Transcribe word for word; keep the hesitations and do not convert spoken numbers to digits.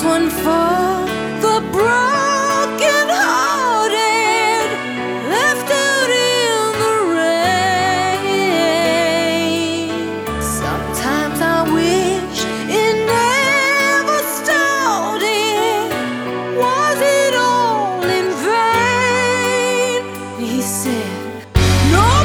one for the broken hearted, left out in the rain. Sometimes I wish it never started. Was it all in vain? He said, no.